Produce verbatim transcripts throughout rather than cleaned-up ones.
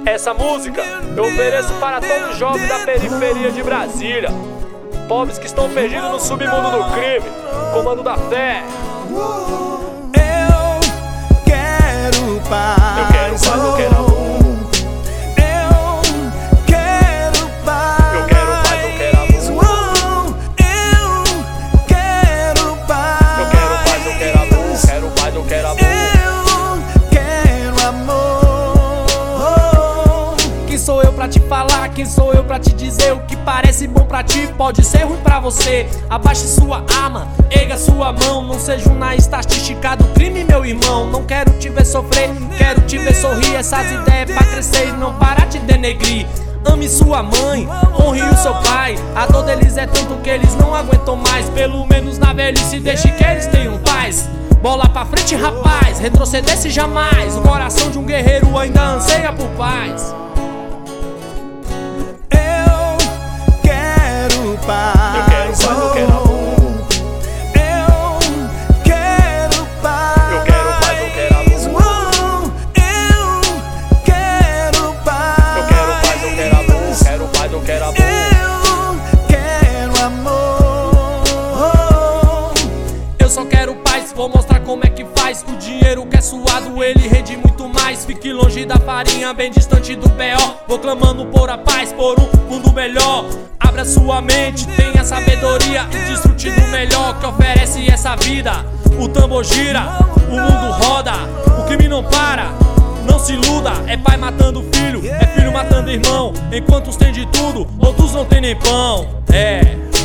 Essa música eu ofereço para todos os jovens da periferia de Brasília, pobres que estão perdidos no submundo do crime, comando da fé. Eu quero paz. Eu quero paz, eu quero amor. Eu quero paz. Eu quero paz, eu quero amor. Eu quero paz. Eu quero paz, eu quero amor. Quero paz, eu quero amor. Eu quero amor. Quem sou eu pra te falar? Quem sou eu pra te dizer? O que parece bom pra ti pode ser ruim pra você. Abaixe sua arma, erga sua mão. Não seja um na estatística do crime, meu irmão. Não quero te ver sofrer, quero te ver sorrir. Essas ideias pra crescer e não parar de denegrir. Ame sua mãe, honre o seu pai. A dor deles é tanto que eles não aguentam mais. Pelo menos na velhice deixe que eles tenham paz. Bola pra frente, rapaz, retroceder-se jamais. O coração de um guerreiro ainda anseia por paz. Paz. Eu quero paz, eu quero amor. Eu quero paz. Eu quero paz, eu quero amor. Eu quero paz. Eu quero paz, eu quero amor. Quero paz, eu quero amor. Eu quero amor. Eu só quero paz, vou mostrar como é que faz. O dinheiro que é suado, ele rende muito mais. Fique longe da farinha, bem distante do B O. Vou clamando por a paz, por um mundo melhor. Abra sua mente, tenha sabedoria e desfrute do melhor que oferece essa vida. O tambor gira, o mundo roda, o crime não para, não se iluda. É pai matando filho, é filho matando irmão. Enquanto uns têm de tudo, outros não têm nem pão. É.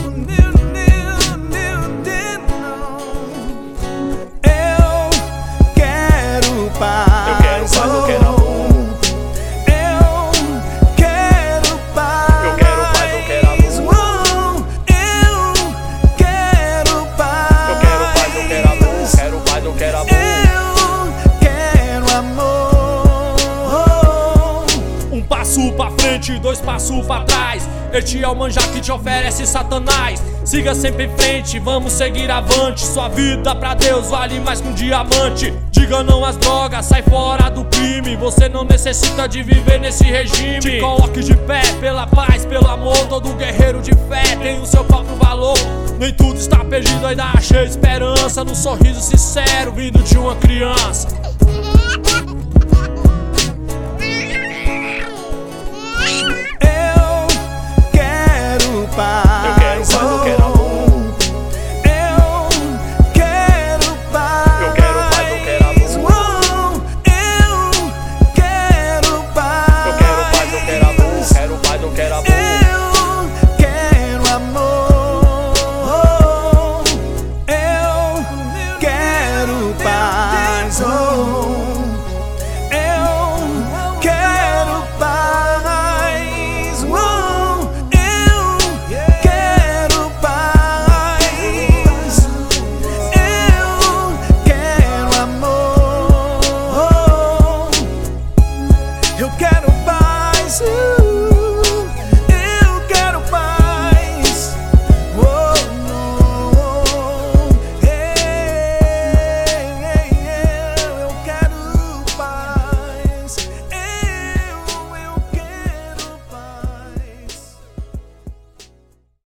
Eu quero paz. Eu quero paz, eu quero amor. Um passo pra frente, dois passos pra trás. Este é o manjar que te oferece Satanás. Siga sempre em frente, vamos seguir avante. Sua vida pra Deus vale mais que um diamante. Diga não às drogas, sai fora do crime. Você não necessita de viver nesse regime. Te coloque de pé, pela paz, pelo amor. Todo guerreiro de fé tem o seu próprio valor. Nem tudo está perdido, ainda achei esperança no sorriso sincero vindo de uma criança.